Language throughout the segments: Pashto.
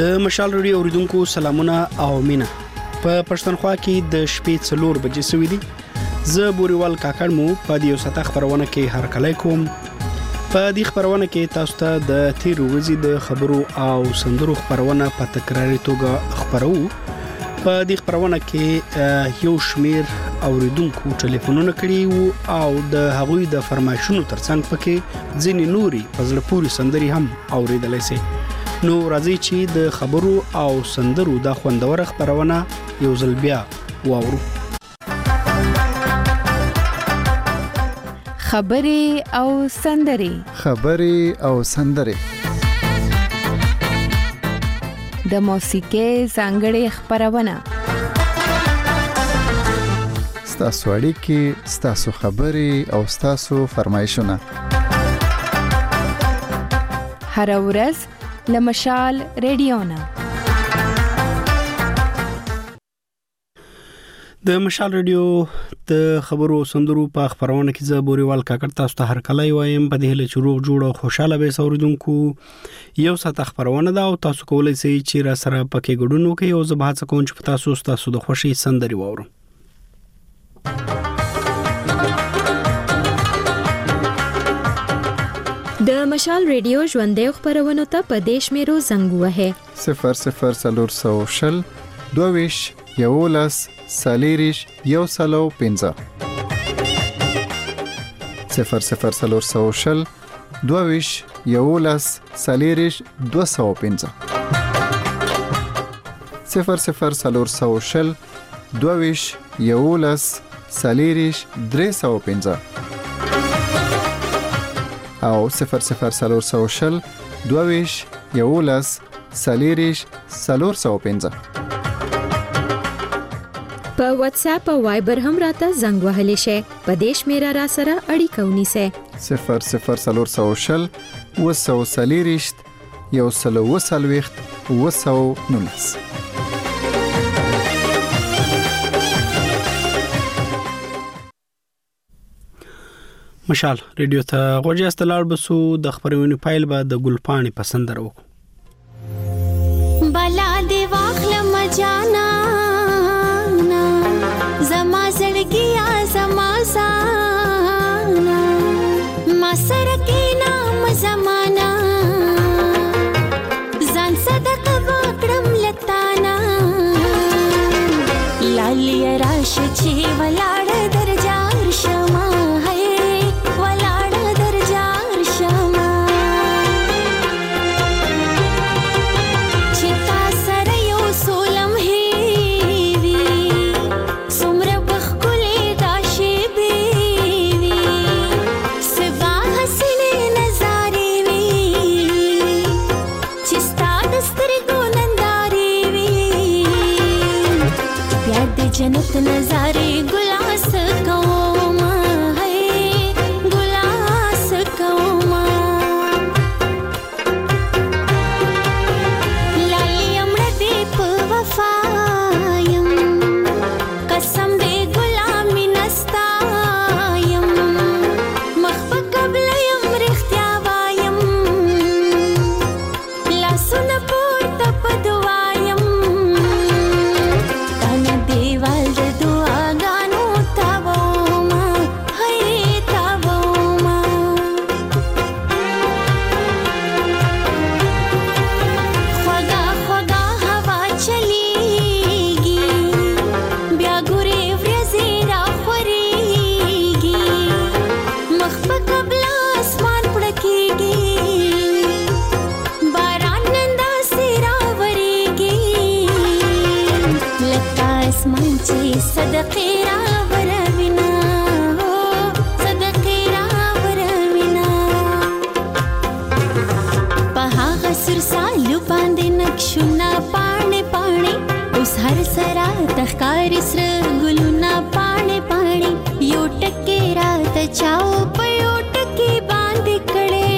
د مشال رادیو اوریدونکو سلامونه او مینه. په پښتونخوا کې د شپې 4 بجې سوي دي. زه بوريوال کاکړ مو په دې وسته خبرونه کې هر کله کوم. په دې خبرونه کې تاسو ته د تیر ورځې د خبرو او سندرو خبرونه په تکراري توګه خبرو. په دې خبرونه کې یو شمیر اوریدونکو ټلیفونونه کړي او د هغوی د فرمایشونو ترڅنګ پکې ځینې نوري فزله پوری سندري هم اوریدلای شي. نو راځي چې د خبرو او سندرو د خوندور خبرونه یو ځل بیا واورو. خبرې او سندري. د موسیقۍ ځانګړې خبرونه. ستاسو اړیکې، ستاسو خبرې او ستاسو فرمایشونه. هر ورځ لمشال رادیو نه. د مشال رادیو د خبرو سندرو په خبرونه کې زه بوريوال کاکړ تاسو ته هر کله وایم په دې له چروغ جوړ او خوشاله به اوریدونکو یو ساعت خبرونه دا او تاسو کولای شئ چې را سره پکې ګډون وکړئ او زه به هڅه کوم چې تاسو د خوشي سندري واورم. د مشال رادیو ژوندې خبرونه ته په دیش میرو زنګ وهه 00 22 یولس سالیریش یو سلو 15 00 22 یولس سالیریش 215 00 22 یولس سالیریش 315 او 00 22 یولس سالیریش 415 په واتس اپ او وایبر هم راته زنګ وهلی شي. په دیش میرا را سره اړیکه ونیسه 00 وسو سالیریشت یو سلو وسلويخت وسو نونس. مشال رادیو ته غوږی استلار بسو د خبرونې فایل به د ګلپانی پسند درو. بلا دی واخل مجانا زما زړګیا زما زانا ما سره کې نام زمانہ ځان صدقه وکړم لتانا لالی راش چې ولاړ درجار شما जन्नत नजारे गुलास कौमा है गुलास कौमा लाई अमर दे प वफायम कसम दे गुलामी नस्तायम मखब قبل امر اختیاوایم لا سن پور تپ دوایم صدقې را وروینا صدقې را وروینا په هغه سر سالو باندې نقشونه پاڼې پاڼې اوس هر سرا تخکار سر ګلونه پاڼې پاڼې یو ټکې را ته چاو په یو ټکې باندې کړې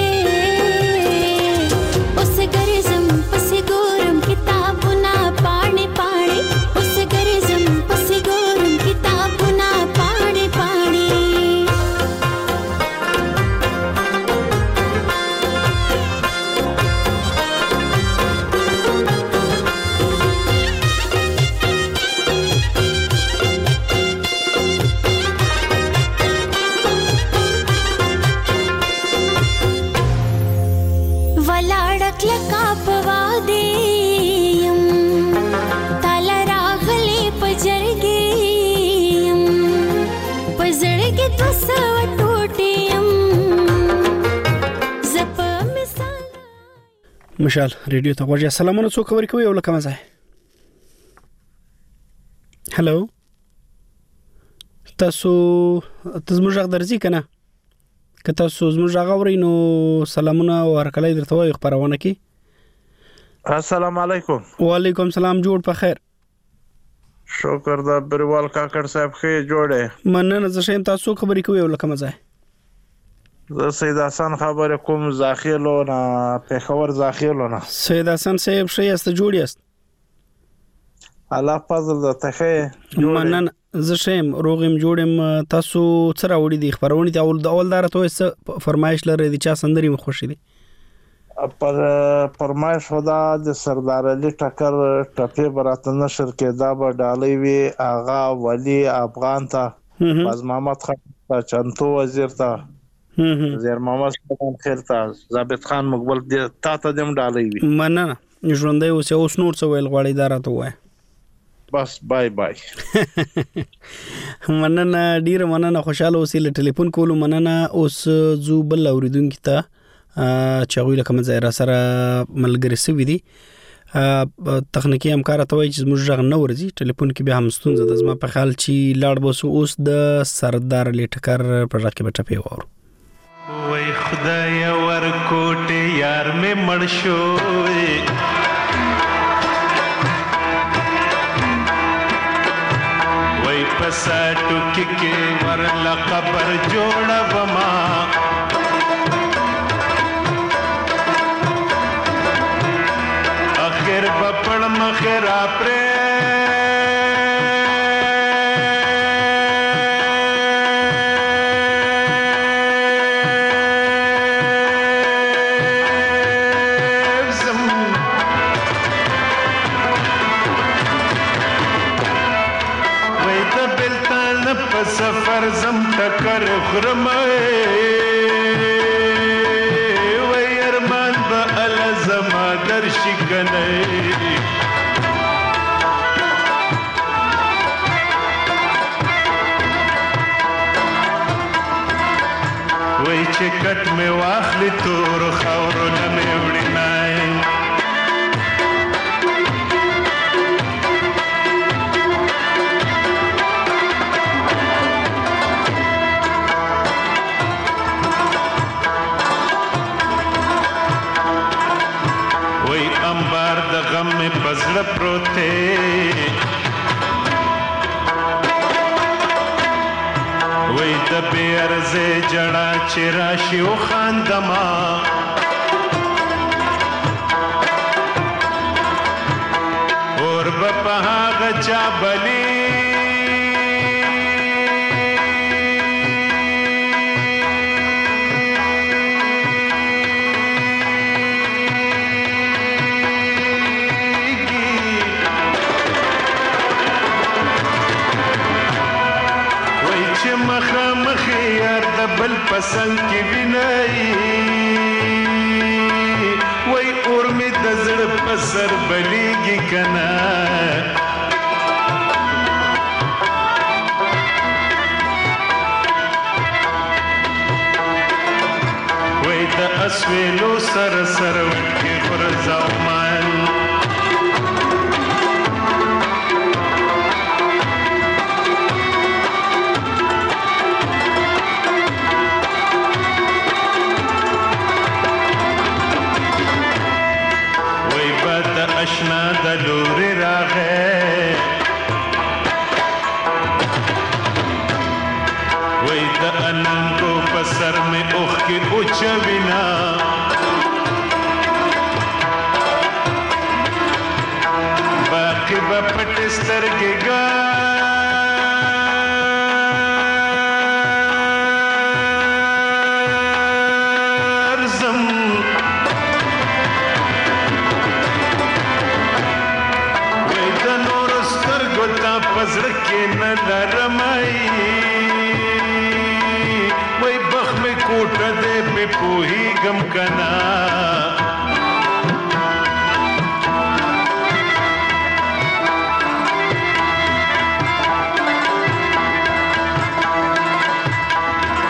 اوس ګرځم پسې ګورم کتابونه پاڼې پاڼې اوس ګرځم پسې ګورم کتابونه پاڼې پاڼې مشال ریډیو ته ورجه سلامونه څوک خبرې کوي او لکه مزه هلو تاسو زموږ غږ درځي کنه که تاسو زموږ غږ اورئ نو سلامونه او هرکلی درته وایو خبرونه کې السلام علیکم وعلیکم سلام جوړ په خیر شکر دا بریوال کاکړ صاحب خې جوړه مننه زه شیم تاسو خبرې کوي او لکه مزه زه سید حسن خبر کوم زاخیلو نه پېښور زاخیلو نه سید حسن صاحب شې است جوړی است الله فضل د تخې مننه زه شیم روغم جوړم تاسو سره وړي دي خبرونه دي اول دار ته فرمایش لري دي چا سندري مخوشي دي پر فرمایش خدا د سردار علي ټکر ټپه برات نشر کې دا به ډالۍ وی آغا ولی افغان ته باز محمد خان چنتو وزیر ته وزیر محمد خیر ته ضابط خان مقبل تا ته دم ډالۍ وی مننه ژوندۍ اوس نور څه ویل غواړي دا راته وای بس بای بای مننه ډیر مننه خوشاله اوسې له ټلیفون کولو مننه اوس زو بل اوریدونکو ته چې ویل کوم ځای را سره ملګری سوي دي تخنیکی همکار ته وایي چې زموږ ژغ نه ورځي ټلیفون کې به هم ستونزه ده زما په خیال چې لاړ بوسو اوس د سردار علي ټکر پر راکې بټپې وورو وای خدای ورکوټه یار مې مړ شوې وای پساټو کې ورلا قبر جوړه وما اخر بپړ مخرا پر سفر زم ټکر خرمه وای ارمان به ال زما درشي کنه وای چې کټ مې واخلي تور خاورو نه مې وړي نای غم میں بزړه پروته وای د بیرزه جړه چې راشي او خاندما اور په هغه چا بلی بل پسند کی وینای وای اور می د زړه پسر بلیږي کنا وای د اسویلو سر سر وټي غرزاو مان اشنا د لوري راغې وای د اننګو په سر مې اوخ کې اوچوینا باقي په پټ سترګې پزړه کې نه لرمای وای بخ مې کوټه دې په پوهی غم کنا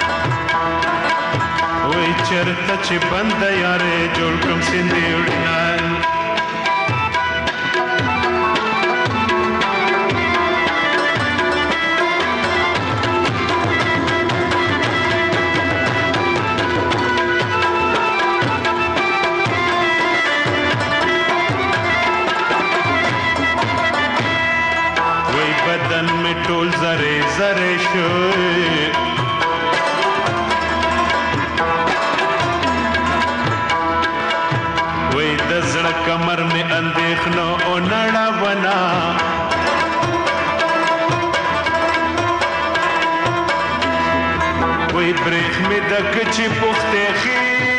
وای چرته چې بند یارې جوړ کوم سندې وډنا وای بدن می ټول زره زره شوی وای د زړه کمر می اندېښنو او نړاونا وای برېښ می د کچې پوښتې خې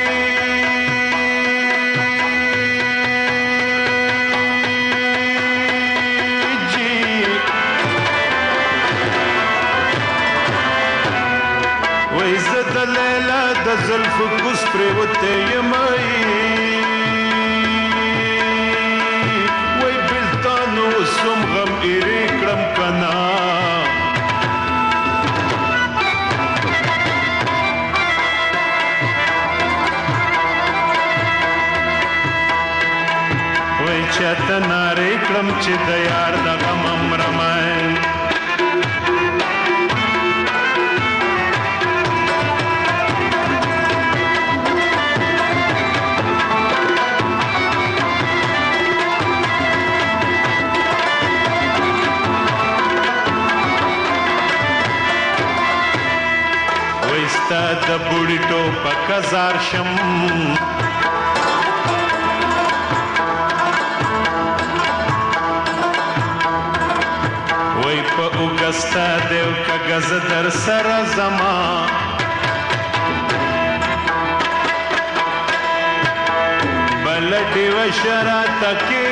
زلف کوس پریوته یمای وای بلتانو سم غم ایری کړم کنا وای چاته ناره کړم چې د یار د غم امرمای د بوډی ټوپک زار شم وای په اوګستا دیو کاغذ در سره زما بلډي و شرات کې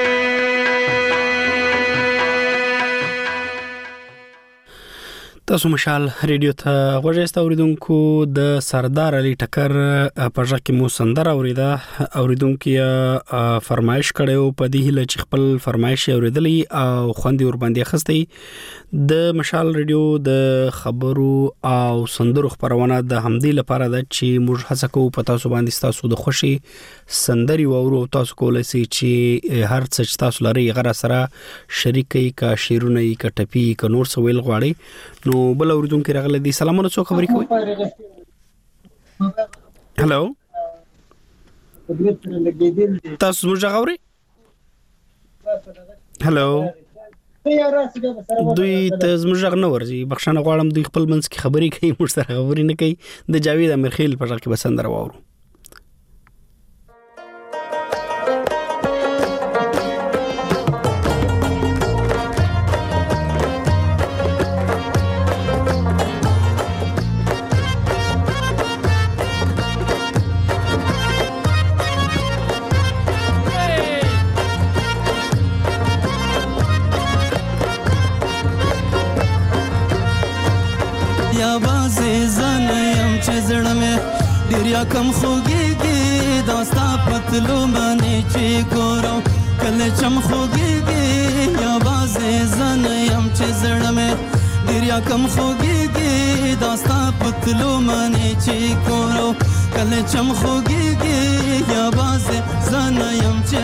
تاسو مشال ریډیو ته غوږی اوریدونکو د سردار علي ټکر په ځکه مو سندره اوریدا اوریدونکو فرمایش کړو په دې هله چې خپل فرمایش اوریدلی او خوندې ور باندې خستې د مشال ریډیو د خبرو او سندرو خبرونه د همدې لپاره د چې موږ هڅه کوو په تاسو باندې تاسو د خوشي سندري وورو تاسو کولای شئ چې هر څه تاسو لري غره سره شریکي کا شیرونه کا ټپی کا نور سویل غواړي نو بل اوریدونکو راغله دي سلامونه څو خبرې کوي هالو تاسو موږ غوړي هالو دوی ته زموږ نه ورځي بخښنه غواړم دوی خپل منځ کې خبرې کوي موږ سره خبرې نه کوي د جاوید امرخیل په ځکه بسندر واورو کم خوږیږي داستا پتلو باندې چې ګورم کله چم خوږیږي یا بازه زن يم چې زړه مې ډیر کم خوږیږي داستا پتلو باندې چې ګورم کله چم خوږیږي یا بازه زن يم چې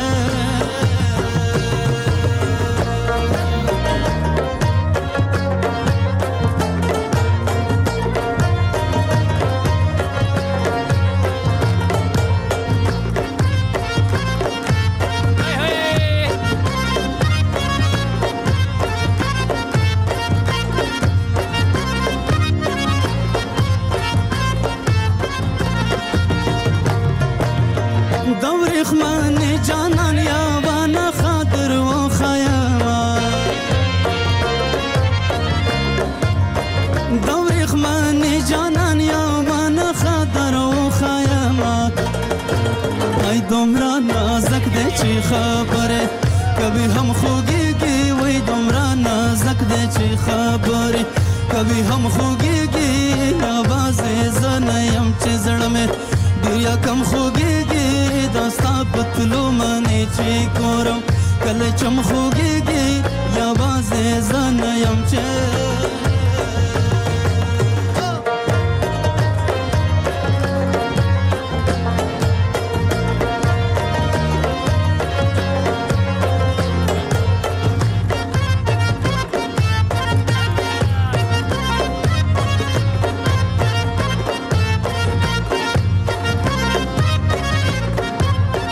خبره کبھی هم خوږیږي وای دومره نازک دي چې خبره کبھی هم خوږیږي आवाज زنه يم چې زړه مې ډیر کم خوږیږي داستا پتلو منې چې کورم کله چم خوږیږي आवाज زنه يم چې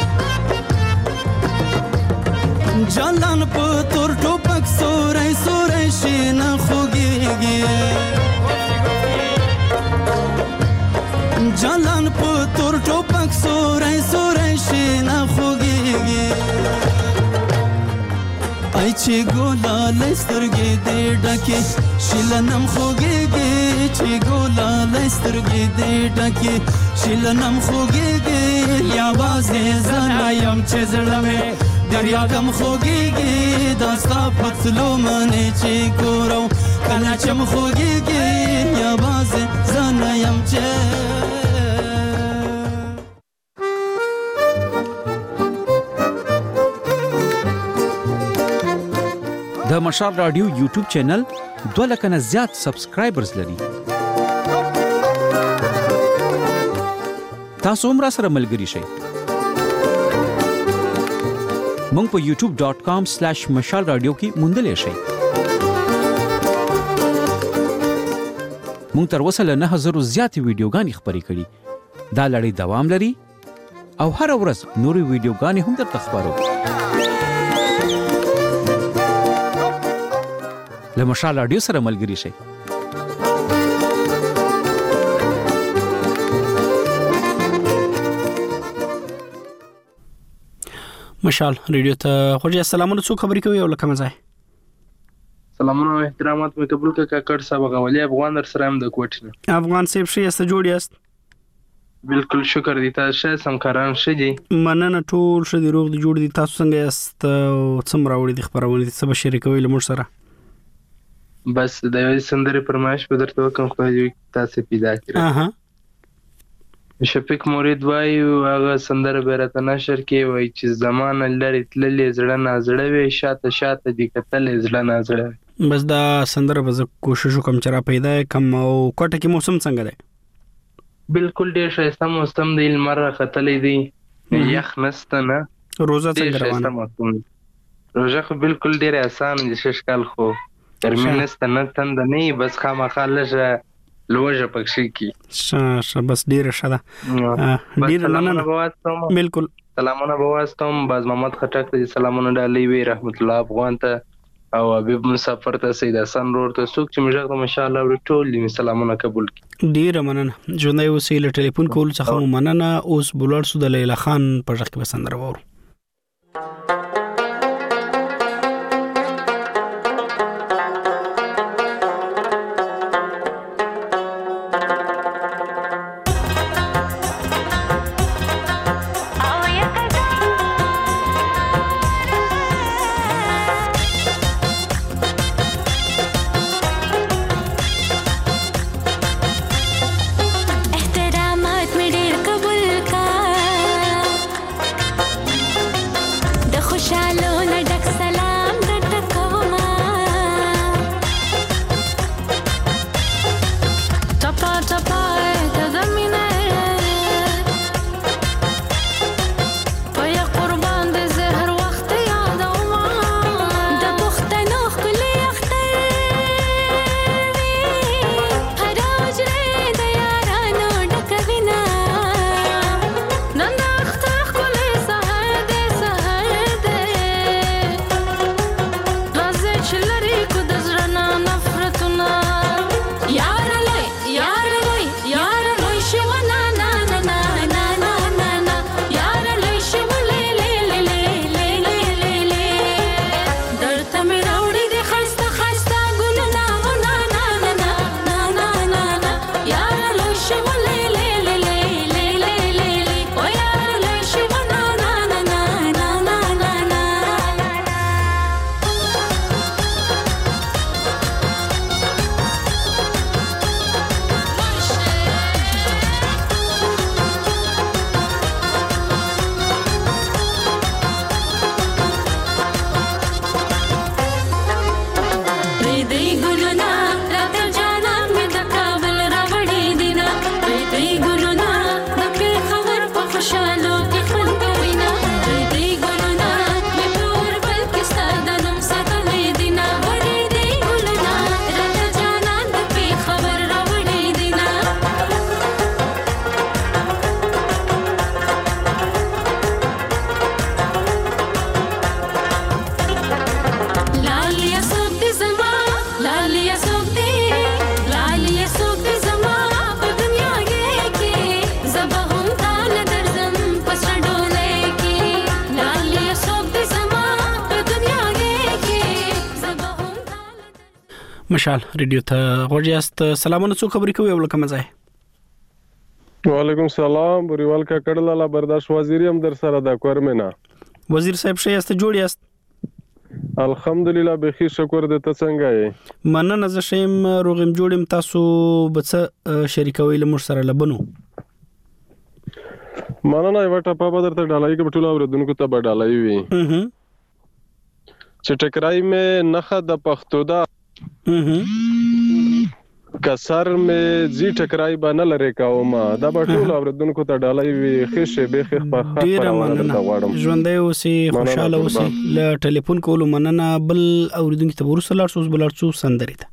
جلان په تور ټوپک سورې سورې چې ګلالې سترګې دې ډکې شیلنم خوږېږي چې ګلالې سترګې دې ډکې شیلنم خوږېږي یوازې زه نه یم چې زړه مې دریاګم خوږېږي دا ستا پتلو منې چې ګورم کله چې م خوږېږي یوازې زه نه یم چې د مشال رادیو یوټیوب چینل 2 لک نه زیات سبسکرایبرز لري. تاسو هم را سره ملګري شئ. مونږ په youtube.com/mashalradio کې موندلې شئ. مونږ تر اوسه له 9000 زیات ویډیوګانې خپرې کړې. دا لړۍ دوام لري او هر ورځ نورې ویډیوګانې هم درته خبرو. له مشال رادیو سره ملګري شئ. مشال رادیو ته خوږی السلامونه څو خبرې کوي او لکه مزه سلامونه او احترامات مې قبول کاکړ صاحب غولي افغان در سره هم د کوټنه افغان صاحب شي است جوړ یاست بالکل شکر دي تاسو سمکاران شې مننه ټول شه دی روغ دی جوړ دي تاسو څنګه یاست او څومره وړي د خبرونه دي څه شریکوي له موږ سره بس د سندرې پرمایش په درته وکم خو تاسو پیدا کړئ شفیق مرید وای هغه سندره بیرته نشر کې وای چې زمانه لري تللې زړه نازړه وي شاته شاته دي کتلې زړه نازړه بس دا سندره به کوشش وکم چې را پیدا کم او کوټه کې موسم څنګه دی بالکل ډیر ښایسته موسم دی لمر ختلې دی یخ نسته نه روزه څنګه روانه روزه خو بالکل ډیر آسان دي ششکال خو ګرمي نسته نه تند نه بس خامخا لږه لوجه پکشي کی ش بس ډیر شته ډیر مننه بالکل سلامونه بواسطم باز محمد خټک ته سلامونه ډالۍ وی رحمت الله افغان ته او حبیب مسافر ته سید حسن رور ته څوک چې مجاغه ماشاءالله ټول دې سلامونه قبول کی ډیر مننه ژوندۍ وسیله ټلیفون کول څخه مننه اوس بولار سود لیلا خان په ځخ کې بسندر وور مشال ریډیو ته غوړیاست. سلامونه، څو خبرې کوي ولکه مزه. وعلیکم السلام. بوریوال کا کډلاله برداشت وزیری هم در سره د کورمنه. وزیر صاحب شه است جوړ یاست؟ الحمدلله بخیر شکر دې ته څنګه یې؟ مننه زه شیم روغم جوړم. تاسو بڅ شریکوي لمر سره لبنو. مننه یو ټاپه به درته ډالای کې ټول اوردونکو ته به ډالای وي. چې ټکرای مې نخه د پښتو دا کسر مې زی ټکرای باندې لری کومه دا به ټول اوردونکو ته ډالای وي. خشه به خخ په خاطر غواړم ژوندې اوسې خوشاله اوسې. ل ټلیفون کولو مننه. بل اوردونکو ته ورسره لارسوس بلارڅو سندري ته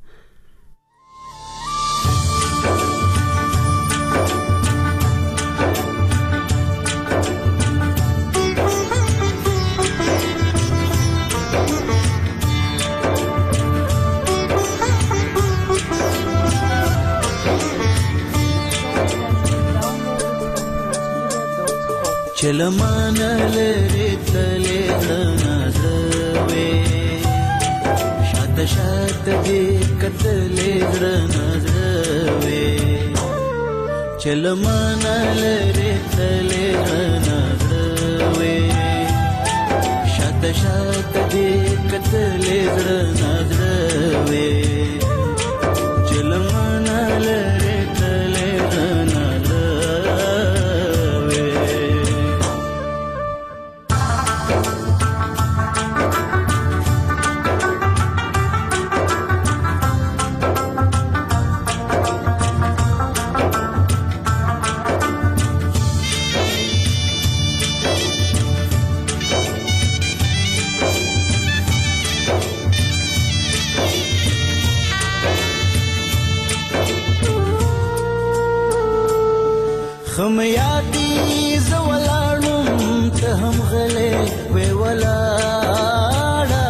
چلمان لری تلې نازوي شات شات دې کتلې نازوي چلمان لری تلې نازوي شات شات دې کتلې نازوي چلمان لری تلې خم یادی زولاړم ته هم غلې وې ولاړه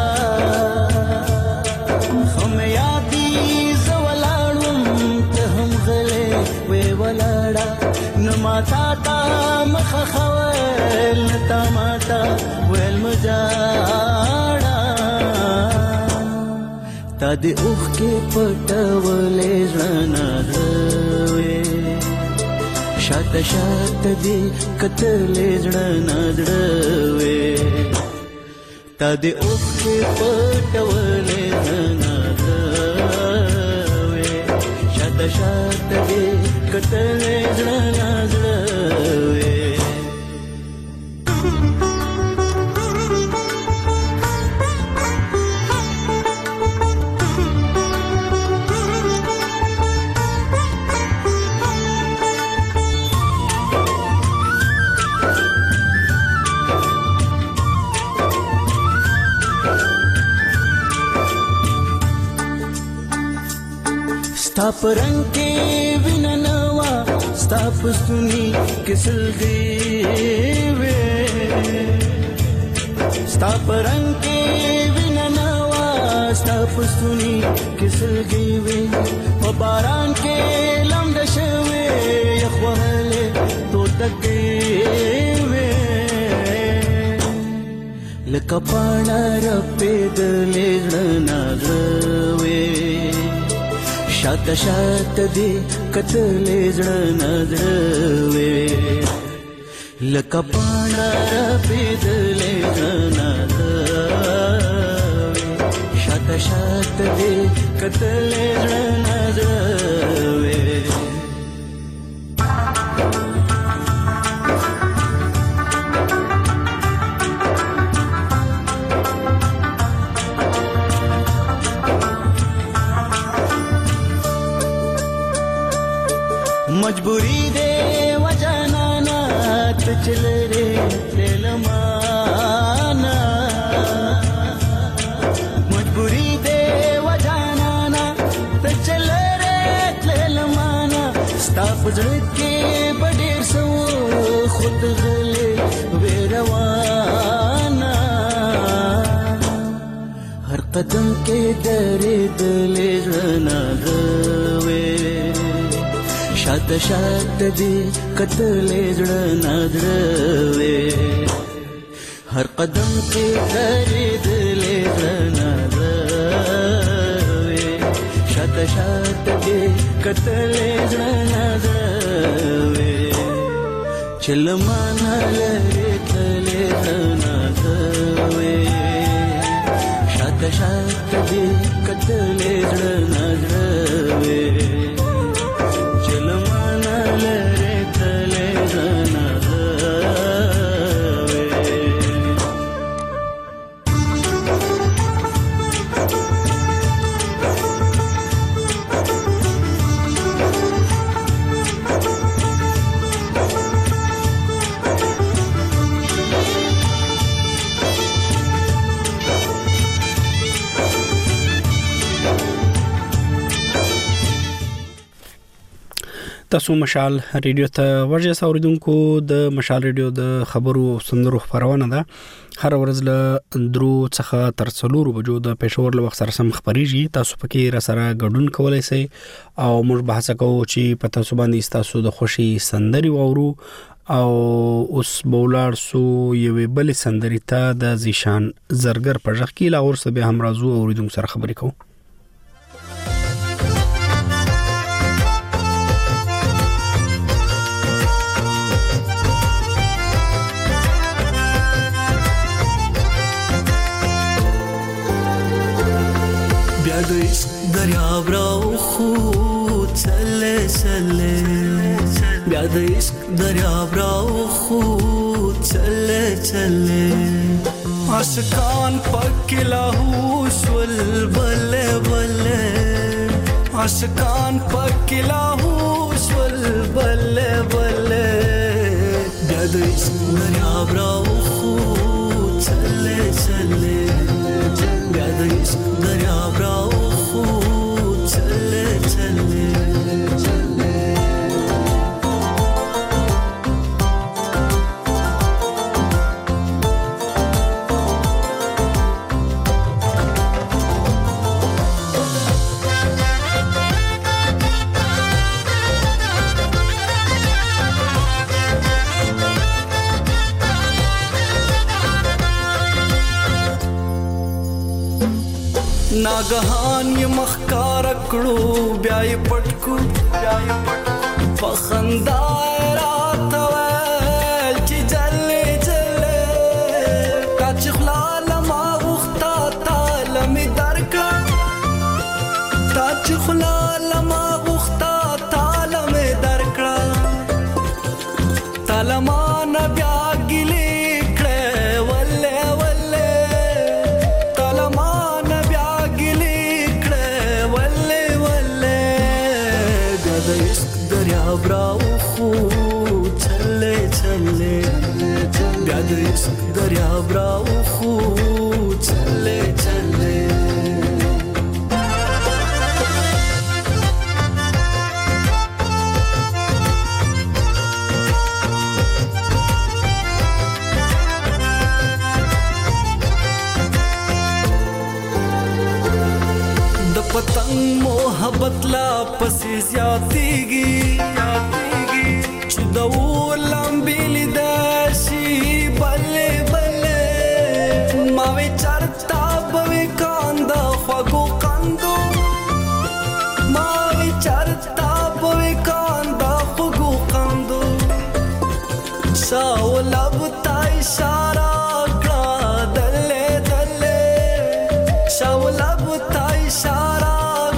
خم یادی زولاړم ته هم غلې وې ولاړه نماتا تا مخ خوال تا ماتا ویل مجاړه تا دې اوخ کې پټولې ځنا دوي شات شات دې کتلې زړه نادړوي تا دې اوخ کې پټولې نادړوي شات شات دې کتلې زړه نادړوي ستا پرنګ کې ویننوا ستا پستونی کسل دی وې ستا پرنګ کې ویننوا ستا پستونی کسل دی وې په باران کې لمد شوي یخواله تو تکې وې لکه پاڼه رپې دلې نازوي شات شات دې کتلې زړه نازوي لکه پاڼه رپې دلې نازوي شات شات دې کتلې زړه نازوي मजबूरी दे वजनाना तुझल रे लमाना मजबूरी दे वजनाना तुझल रे लमाना स्ताफ के बडेर सो खुद गले वेरवाना हर कदम के दरे दले ना गवे شات شات دې کتلې زړه نادړوي هر قدم کې درې دلې زړه نادړوي شاته شاته دې کتلې زړه نازوي چلمانه لري تلې نازوي شاته شاته دې کتلې زړه نازوي چلمانه لري تلې تاسو مشال ریډیو ته ورځ اوریدونکو د مشال ریډیو د خبرو او سندرو خبرونه ده هر ورځ له 3 څخه تر 4 بجو د پېښور له وخت سره سم خبريږي تاسو پکې را سره ګډون کولای شئ او موږ بحث کوو چې پته سو باندې تاسو د خوشي سندري وورو او اوس بولار سو یوې بل سندري ته د زیشان زرګر په ځخ کې لا اور سبه هم راځو اوریدونکو سره خبرې کوو د عشق دریاب راو خو چله چله بیا د عشق دریاب راو خو چله چله عاشقان پکلا هوش ول بل بل عاشقان پکلا هوش ول بل بل بیا د عشق دریاب راو خو چله چله بیا د عشق دریاب راو خو چله چله ناګهان ی مخکار کړو بیا ی پټکو فخندا رات ول چې جلې جلې کچ خلال ما وختا تعالی می درکا کچ خلال ما وختا تعالی می درکا تعالی ما بیا ګلې کړه ولې ولې تعالی ما دریاب راو خو چله چله بیا د عشق دریاب راو خو چله چله د پتنګ محبت لا پسې زیاتېږي چې د ولمبې لیداشي بلې بلې ما وی چرتا به کاندا خوګو کاندو ما وی چرتا به کاندا خوګو کاندو شاولب تا اشاره کړه دلې دلې شاولب تا اشاره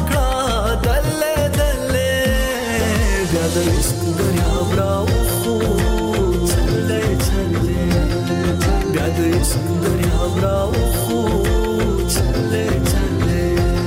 دریاب راو خو چله چله بیا د عشق دریاب راو خو چله چله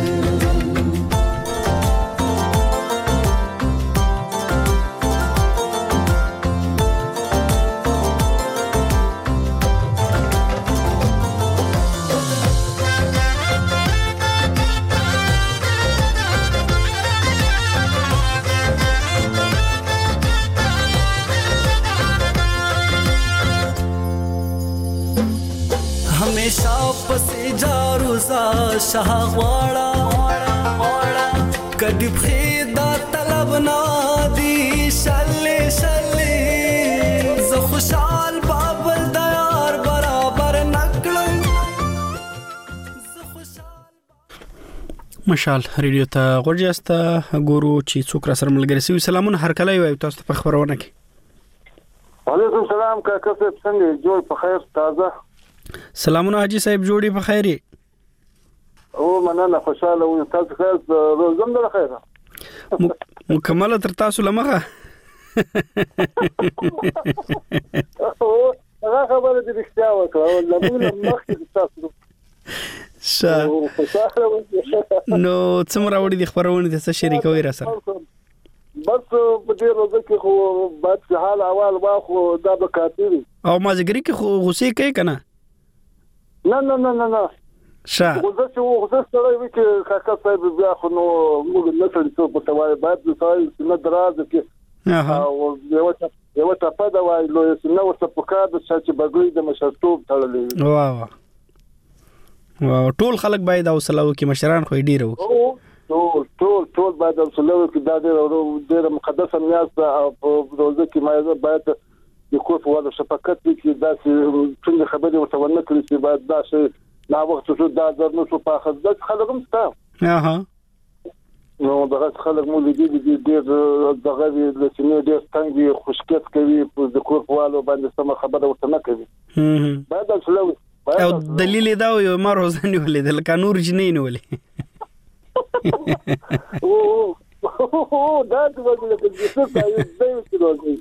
हमेशा पसे जारूजा शाह वाड़ा कदी फेदा तलब ना दी शले शले ज खुशाल बाबल दयार बराबर नकलम مشال ریډیو ته غوړیاسته ګورو چې څوک را سره ملګری سي. سلامونه هر کله یو تاسو په خبرونه کې. وعلیکم السلام کاکا صاحب څنګه جوړ په خیر تازه. سلامونه حاجی صاحب جوړی په خیر. او مننه خوشاله و تاسو خیر روزم در خیر. مکمل تر تاسو لمغه. هغه خبره دې رښتیا وکړه او لمون مخکې تاسو نو څومره وړي د خبرونه د څه شریکوي را سره بس په دې روزه کې خو بعد حال اول واخو دا به کاتري او مازګری کې خو غوسه کوي کنه نه شا غوسه سره وی کې کاکا صاحب بیا خو نو موږ نه سړي څه په توای بعد د سایل نه درازه کې او یو ټاپه دا وای لو نو څه په کار د چې بګوي د مشرتوب تړلې واو ټول خلک باید حوصله وکړي مشران خو ډیر وکړي ټول باید حوصله وکړي دا ډیر مقدسه میاس په روزه کې باید د کوف ولا شفقت کې دا چې څنګه خبرې ورته کړی چې باید دا شی لا وخت شو دا درنو شو په خدای خلک هم ستا نو دغه خلک مو دي ډیر دغه د سینې ډیر څنګه خوشکت کوي په ذکر والو باندې سم خبره ورته نه کوي باید حوصله او دلیل دا یو ما روزانه ولې د قانون جنین ولې دا د وګړو کې څه کوي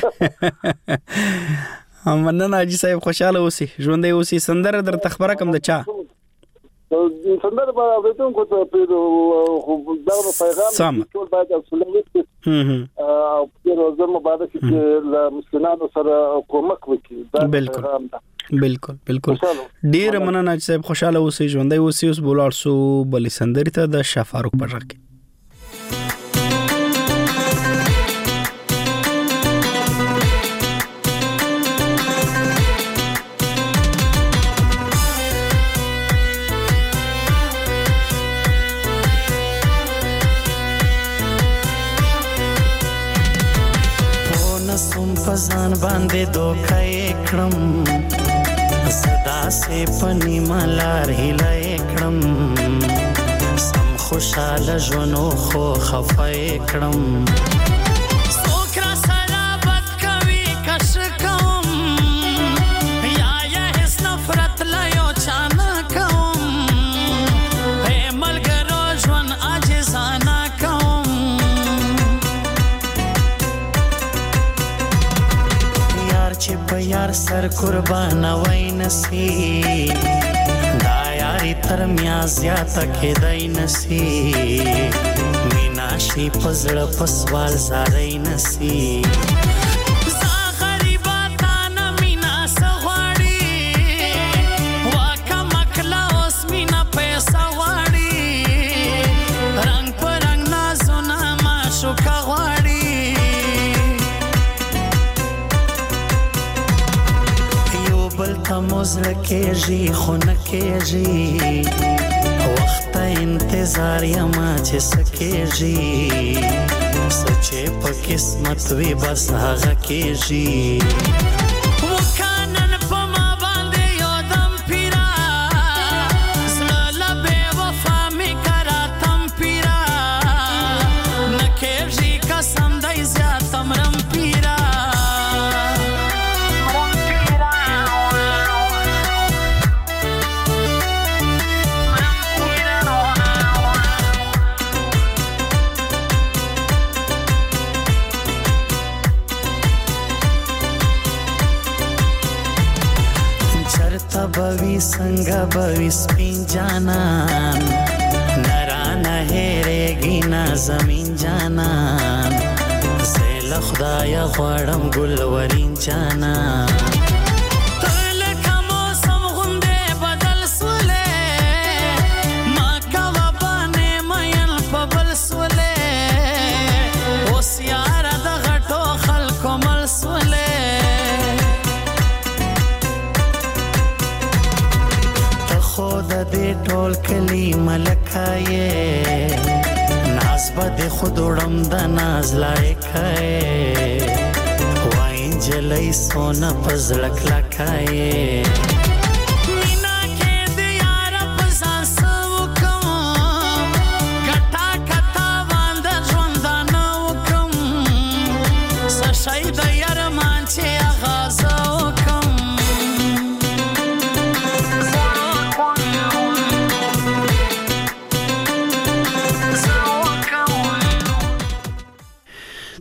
مننه حاجی صاحب خوشاله اوسئ ژوندۍ اوسئ. سندره در تخبره کوم د چا سندره به اوریدونکو ته دا پیغام ټول باید حوصله وکړي او په روزه مبارک کې له مسلمانانو سره کومک وکړي. بالکل ډیر مننه صاحب خوشاله اوسئ ژوندۍ اوسئ. اوس بولار سو بلې سندري ته د شفاروق پرځ کې پزان باندې دوکای کړم صدا سے پنی ملار هلای کړم سم خوشاله ژوندو خو خفای کړم سوکرا سره بد کوي کش کوم یا هیڅ نفرت لا یو چانه کوم هې ملګرو ژوند عاجزانه کوم چې په یار سر قربان وای نسی دا یاري تر میا زیاته کېدای نسی مینا شي پزړه پسوال زارای نسی زا غریبا تانا مینا سغواړي واکه مکلا اوس مینا پیسې واړي رنگ پر رنگ نازونه ما شو کغواړي موزل کېږي خو نه کېږي وخت انتظار یما چې سکېږي سچې په قسمت وي بس هغه کېږي وکانن په ما باندې یو دم پیرا زړه لبه وفا مې کرا تم پیرا نه کېږي قسم دای زیات امرم پیرا بوي څنګه بوي سپین جانان نرانه هېرېږي نه زمین جانان زه له خدایه غواړم ګلورین جانان ټول کلی ملکایې ناز به خود وړم د ناز لایکایې وای جلای سونه پزړک لکایې مینا کې د یار په ځان سو کوم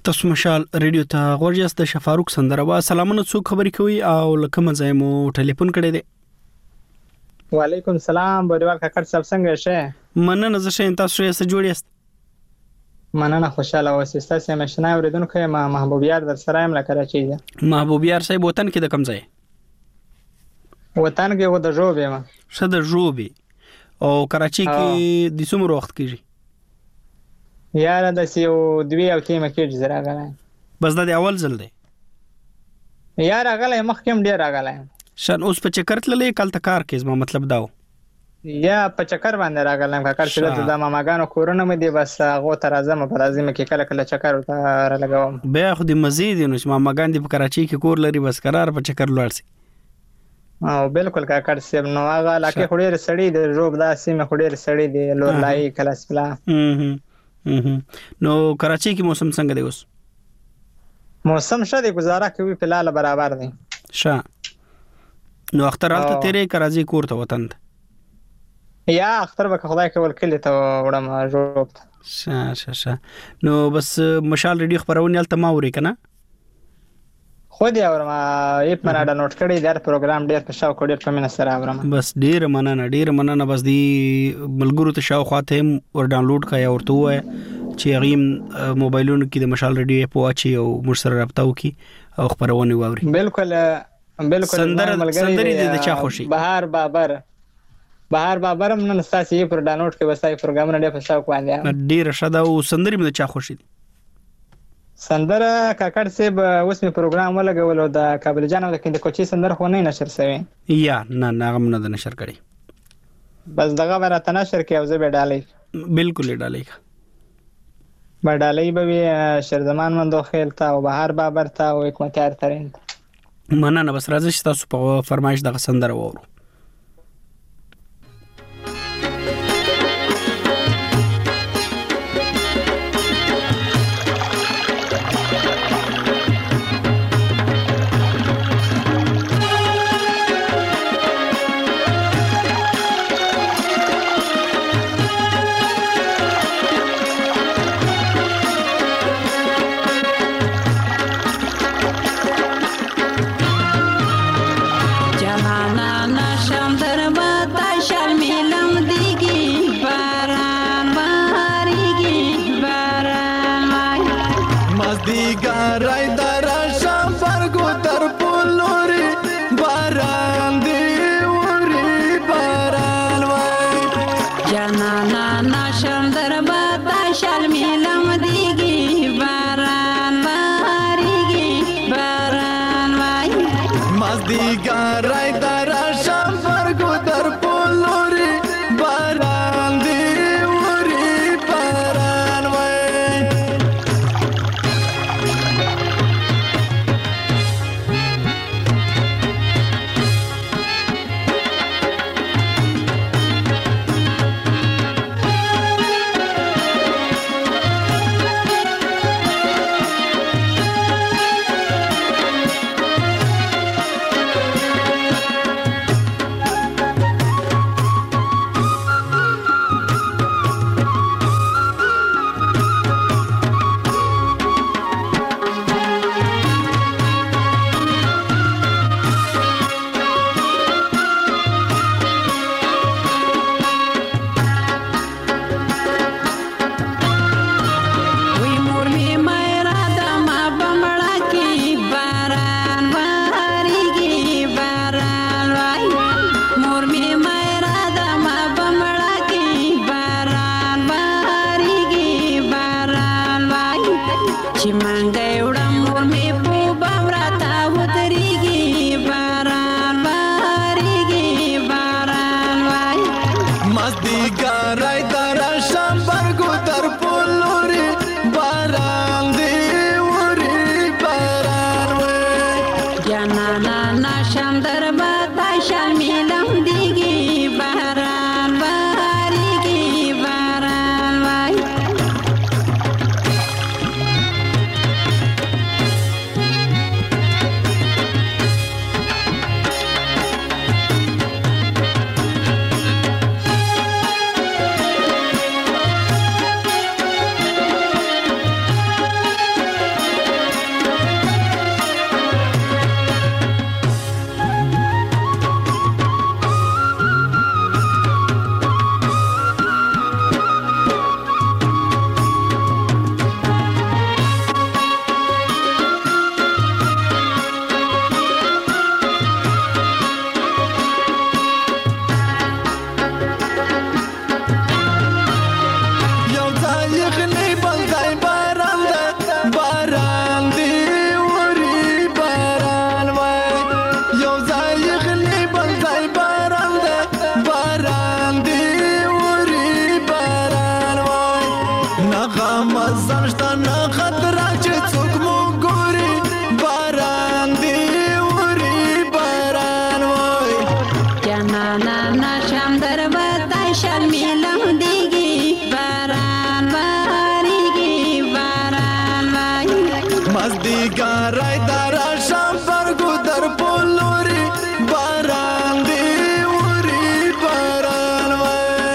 تاسو مشال ریډیو ته غوړیاست د شفاروق سندره وا سلامونه څوک خبرې کوي او لکه مزه مو ټلیفون کړی دی وعلیکم السلام بریوال کاکړ صاحب څنګه شه مننه زه شه تاسو یې سره جوړیاست مننه خوشاله اوسئ تاسو مشنه اوریدونکو ما محبوبیار در سره یم لکه راچی محبوبیار صاحب وطن کې د کم ځای وطن کې و د جوبې ما څه د جوبې او کراچي کې د څومره وخت کېږي یاره د سیو دوی او تیمه کې زرا غلای بس دا د اول ځل دی یاره غلای مخکم ډیر راغلای شان اوس په چکر تللې کال تکار کې زما مطلب داو یا په چکر باندې راغلم کاکړ چې د ماماګانو کورونه مې دی بس هغه تر اعظم پر اعظم کې کله کله چکر ته را لګاوم بیا خو د مزید نو چې ماماګان دی په کراچي کې کور لري بس قرار په چکر لاړ سي او بالکل کاکړ صاحب نو هغه لکه خډیر سړی د روب داسې مې خډیر سړی دی لور لای کلاس پلا نو کراچي کې موسم څنګه دی اوس موسم شته گزاره کوي په لاله برابر دی ښه نو اختر حالت تیرې کراچي کور ته وطن یا اختر به خدای کول کلی ته وړم جوړ ښه نو بس مشال ریډیو خبرونه الته ما ورې کنه خو دې اورم یپ مناډه نوٹ کړی دا پروګرام ډیر په شاو کوډر په من سره اورم بس ډیر مننه بس دی ملګرو ته شاو خاطه ور ډاونلوډ کړئ او ورته وای چې غیم موبایلونو کې د مشال ریډیو اپ واچي او مر سره رابطه وکي او خبرونه واوري بالکل سندري د چا خوشي بهار بابر من نستاسي پر ډاونلوډ کې وسای پروګرام نه په شاو باندې ډیر شدا او سندري د چا خوشي سندره کاکړ صاحب اوس می پروګرام ولګول او د کابل جان او د کند کوچي سندره خو نه نشر شوی یا نه غم نه نشر کړي بس دغه ورته نشر کې او زه به ډالې بالکل ډالې به شرزمان مندو خیل تا او بهار بابر تا او حکمتیار ترین مننه بس راځي چې تاسو په فرمایش دغه سندره وورو هغه مزل شته نه خطر چې څوک مو ګوري باران دی وري باران وای جانانا نشم در بتا شرمیلم دیگی باران واریگی باران وای مزدیگارای دراشم برگو در پولوری باران دی وري باران وای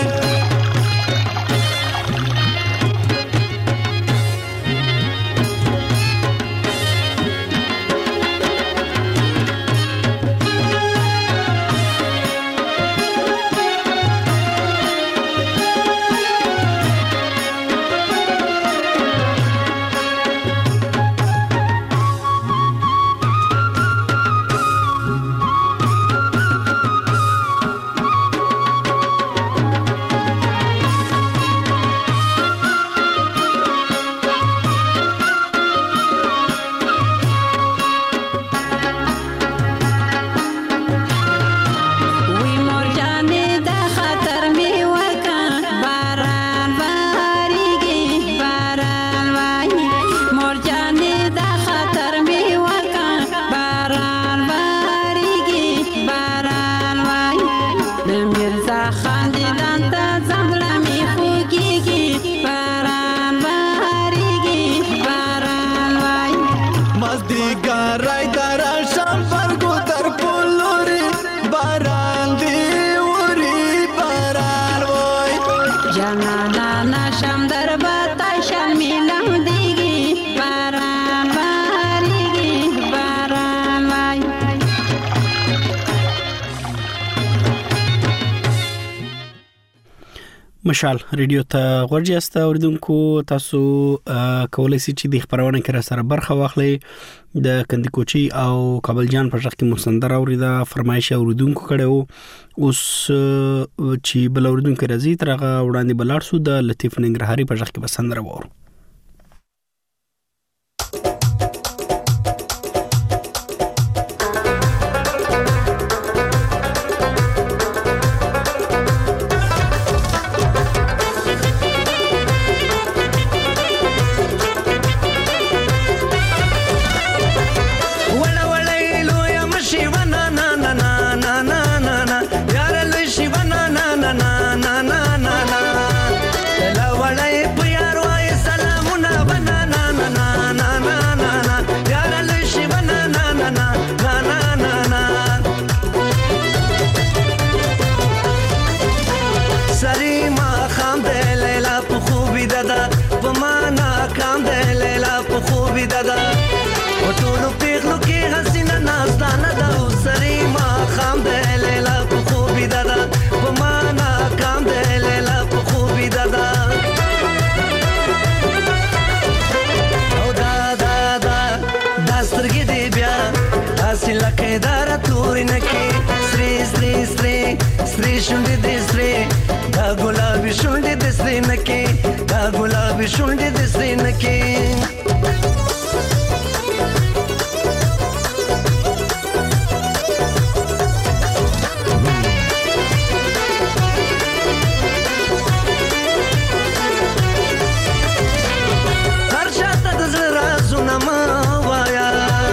مزدیگارای دراشم برگو در پولوری باران دی وري باران وای جانانا نشم در بتا شرمیلم دیگی باران واریگی باران وای مشال ریډیو ته غوړ یاست اوریدونکو تاسو کولای شئ چې د خبرونه کې را سره برخه واخلئ د کندکوچي او کابل جان په ځخ کې مسندر اوریدا فرمایش اوریدونکو کړو اوس چې بل اوریدونکو راځي ترغه وړاندې بلار سو د لطیف ننګرهاري په ځخ کې بسندر وور गुलाबी शुंडी दिसरी नके हर शाता दजरा सुनमा वाया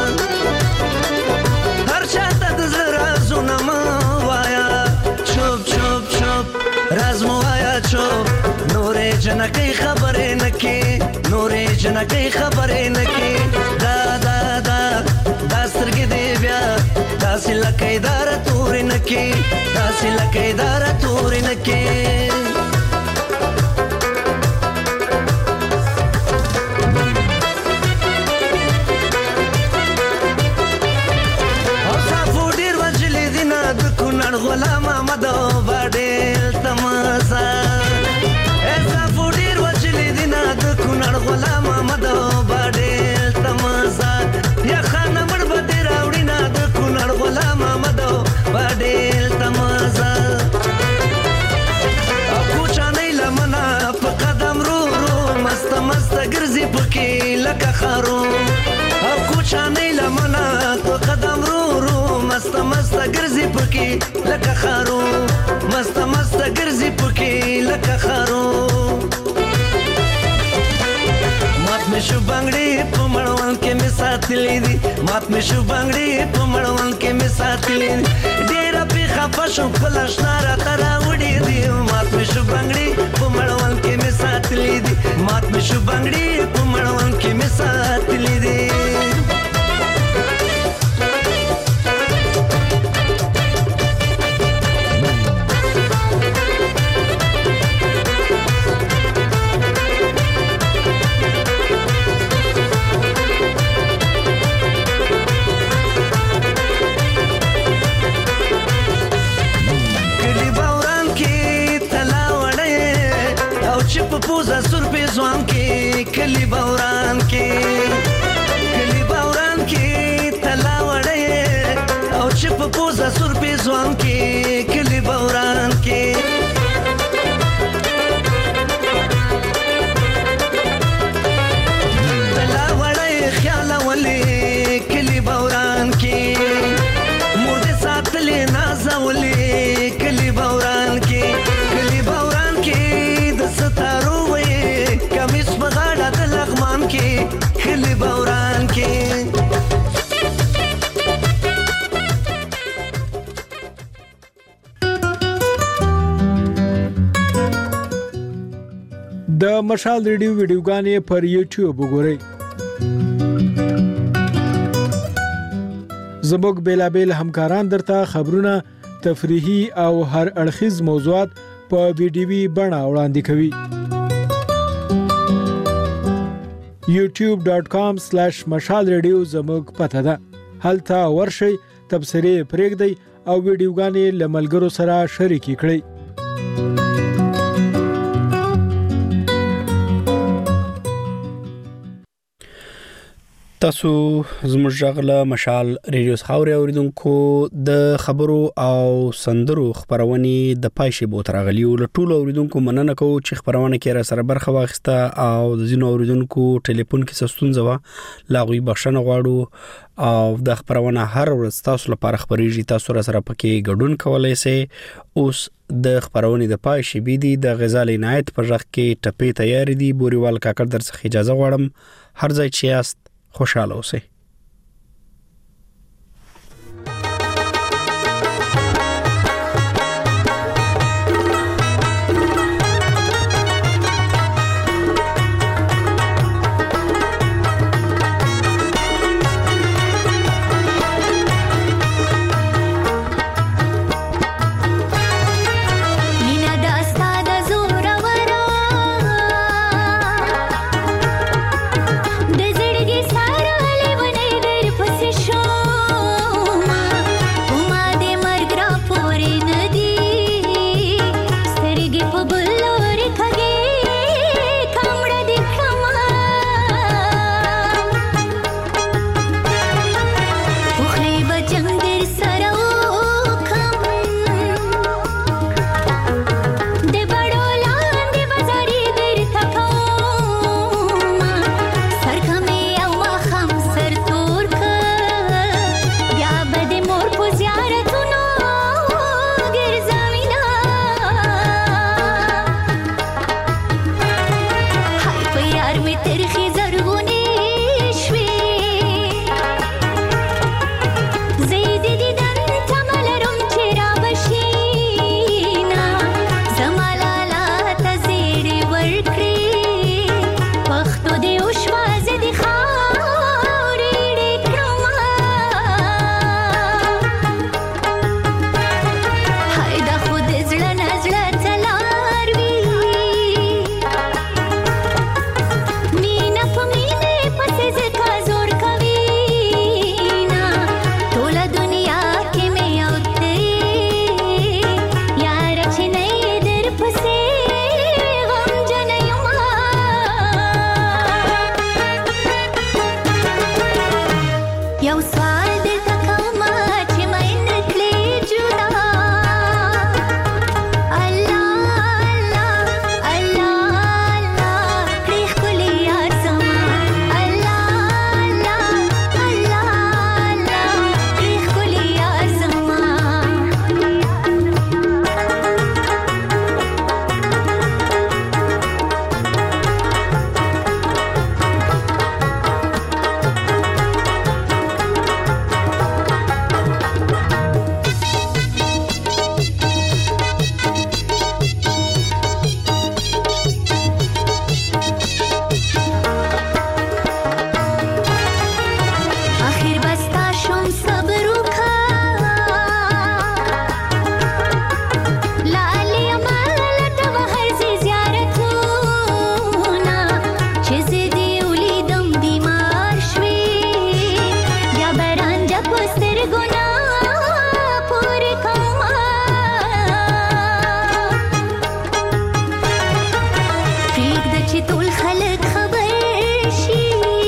हर शाता दजरा सुनमा वाया चुप चुप चुप राजमो आया चुप नूरे जनकी खबरे नकी नूरे जनकी खबरे नकी दा दा दा दास्तरगी दे बया दासी लकैदार तूरी नकी दासी लकैदार तूरी नकी غلام مدو باډل تماسا ایسا فوډیر وچلی دینا د کونړ غلام مدو باډل تماسا یا خان مړ بده راوړی نا د کونړ غلام مدو باډل تماسا او کوچا نه لمنا په قدم رو رو مست مست ګرځي پکې لکه خارو او کوچا نه لمنا په قدم رو رو مست مست ګرځي پکې لکه خارو مست مست ګرځي پکې لکه خارو مې شو بنگړي په مړوند کې مې ساتلې دي مات مې شو بنگړي په مړوند کې مې ساتلې دي ډېر په خفه شو خپل آشنا راته راوړي دي مات مې شو بنگړي په مړوند کې مې ساتلې دي مات مې شو بنگړي په مړوند کې مې ساتلې دي پوزا سر په ځوان کې کلی باوران کې تلا وړې او چې په پوزا سر په ځوان کې کلی باوران کې تلا وړې خیال ولې کلی باوران کې مور دې ساتلې نازولې کلی باوران کې کلی باوران کې ستارو وې کمیس بغاړه د لغمان کې کلی باوران کې د مشال ریډیو ویډیوګانې پر یوټیوب وګورئ زموږ بیلابیل همکاران درته خبرونه تفریحي او هر اړخیز موضوعات په ویډیوي بڼه وړاندې کوي youtube.com/مشال ریډیو زموږ پته ده هلته ورشئ تبصرې پرېږدئ او ویډیوګانې له ملګرو سره شریکې کړئ تاسو زموږ غږ مشال ریډیو خاوري اوریدونکو د خبرو او سندرو خبرونه د پایشي بوت راغلی او ټولو اوریدونکو مننه کوم چې خبرونه کې را سره برخه واخیسته او د زینو اوریدونکو ټلیفون کې ستونزه و لاغوي بخښنه غواړو او د خبرونه هر ورځ تاسو لپاره خبريږي تاسو را سره پکې ګډون کولای شئ اوس د خبرونه د پایشي بيدي د غزال عنایت پر ځخ کې ټپې تیار دي بوريوال کاکړ درڅخه اجازه غواړم هر ځای چې یاست خوشاله اوسئ सारा लेवन چې ټول خلک خبر شي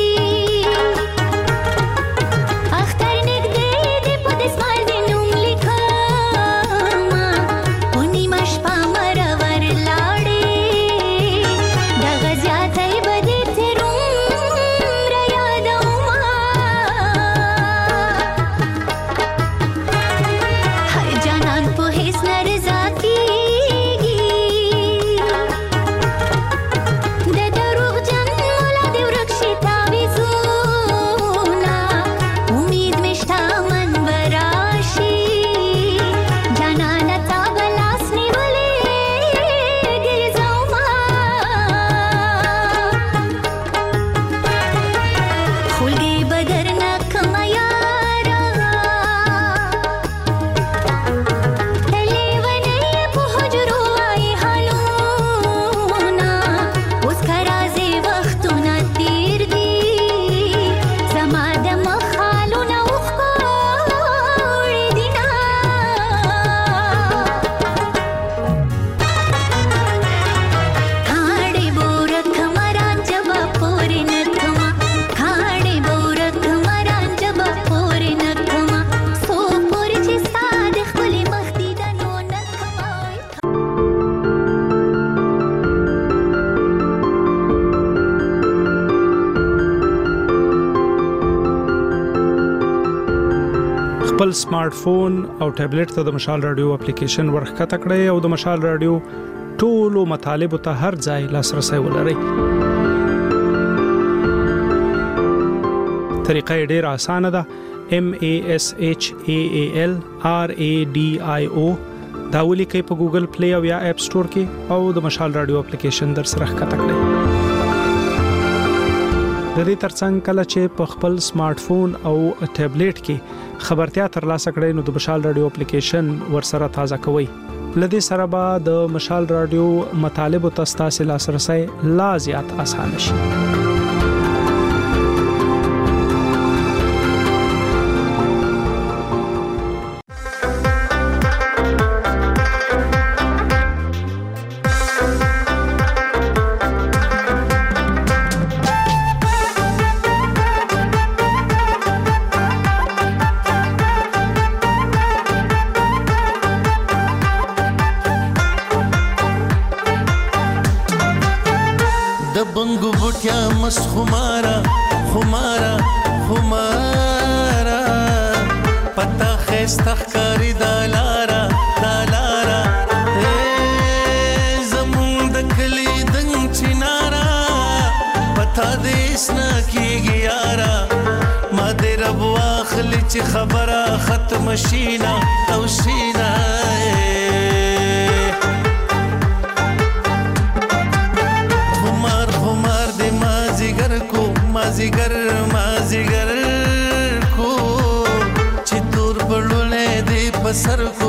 اختر نږدې دی په دسمال د نوم لیکما په نیمه شپه مرور لاړې دغه زیاتی به دې ترومره یادومه هر جانان په هیڅ نه رضا کېږي د دروغجن ملا دې ورک شي تعویضونه امید مې شته من به راشي جانانه تا به لاس نیولې ګرځومه خولګۍ به درنه کمه یاره د لیونۍ په حجرو وایي حالونه اوس که راځې وختونه تېر دي زما د مخ حالونه اوښکو وړي دینه کاڼې به ورکمه رانجه به پورې نه کړمه کاڼې به ورکمه رانجه به پورې نه کړمه څوک پورې چې ستا د ښکلې مخ دیدنو نه کړمه خپل سمارټ فون او ټابلیټ ته د مشال رادیو اپلیکیشن ورښکته کړئ او د مشال رادیو ټولو مطالبو ته هر ځای لاسرسي ولرئ. طریقه یې ډېره اسانه ده. MASHALRADIO دا ولیکئ په ګوګل پلی او یا اپ سٹور کې او د مشال رادیو اپلیکیشن در سره ښکته کړئ. د دې ترڅنګ کله چې په خپل سمارټ فون او ټابلیټ کې خبرتیا ترلاسه کړئ نو د مشال رادیو اپلیکیشن ورسره تازه کوئ. لدې سره به د مشال رادیو مطالبو ته ستاسو لاسرسي لا زیات اسانه شي. مست خمارا خمارا خمارا پتا خسته ښکاری دالارا دالارا زمون د کلی دنګ چنارا پتا دې سنا کیږي یارا ما دې رب واخلی چې خبره ختم شینا او شینا مازیګر مازیګر کو چې تور بړولې دې پسر کو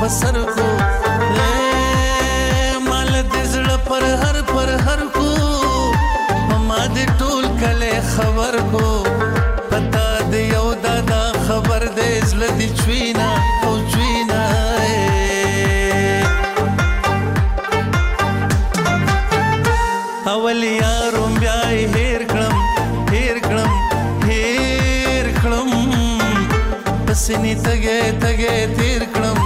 مال دې زړه پر هر کو ما دې ټول کله خبر کو پتا دې یو دادا خبر دې زړه دې چوینا او چوینا اول یاروم بیا هیر کړم پسنی تگه تیر کړم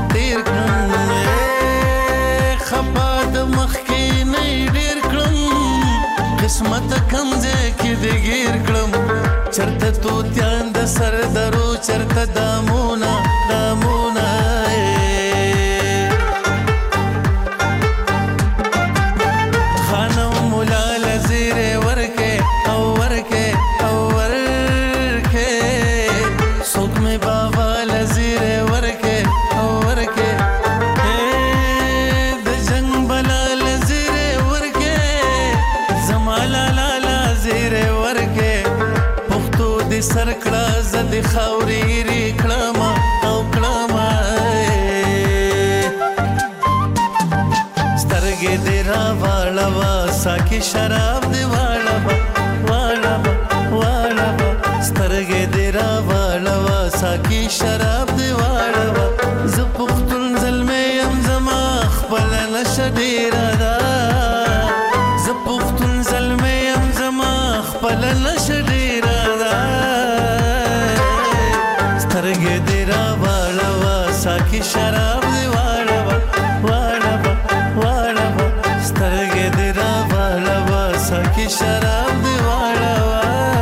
خپاد مخکی نه ډیر کړم قسمت کمزه کې دې گیر کړم چرته تو تیان د سر درو چرته دامونا خانم مولا لزیر ورکه او ورکه سوک میں بابا لزیر ورکے د جنگ بلا لزیر ورکے زمالا لالا زیر ورکے پختو دی سرکڑا زد خاوری ری کلما او کلما سترگے دی را والوا ساکی شراب دی والوا سترگے دی را والوا ساکی شراب دی والوا ز پختون زلمه یم زما خپل نشه ډیره ده ز بل نشډیرا دا سترګې دې را واړوا ساکي شراب دې واړوا واړوا واړوا سترګې دې را واړوا ساکي شراب دې واړوا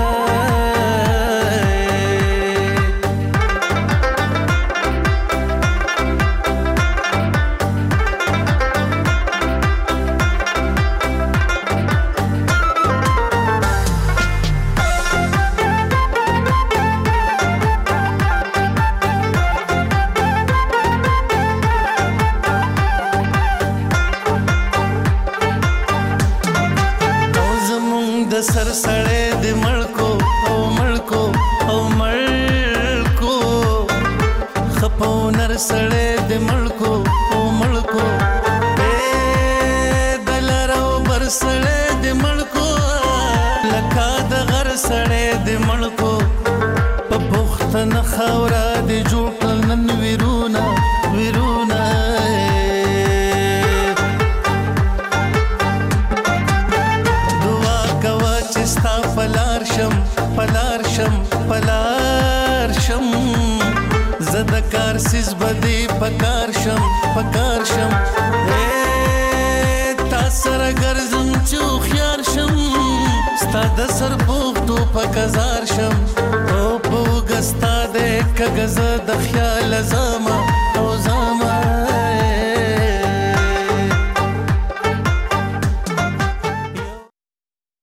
سر سړې د مړکو او مړکو او مړکو خپو نر سړې د مړکو او مړکو دلارو بر سړې د مړکو لکه د غر سړې د مړکو په پختن خاورا د جوړ نن ویرونا ویرونا ستا پلار شم پلار شم پلار شم زد کار سیز بدی پکار شم پکار شم تا سره ګرځم چې خيار شم ستا د سر پوښتو پکزار شم او په ګستا د کغز د خیال زما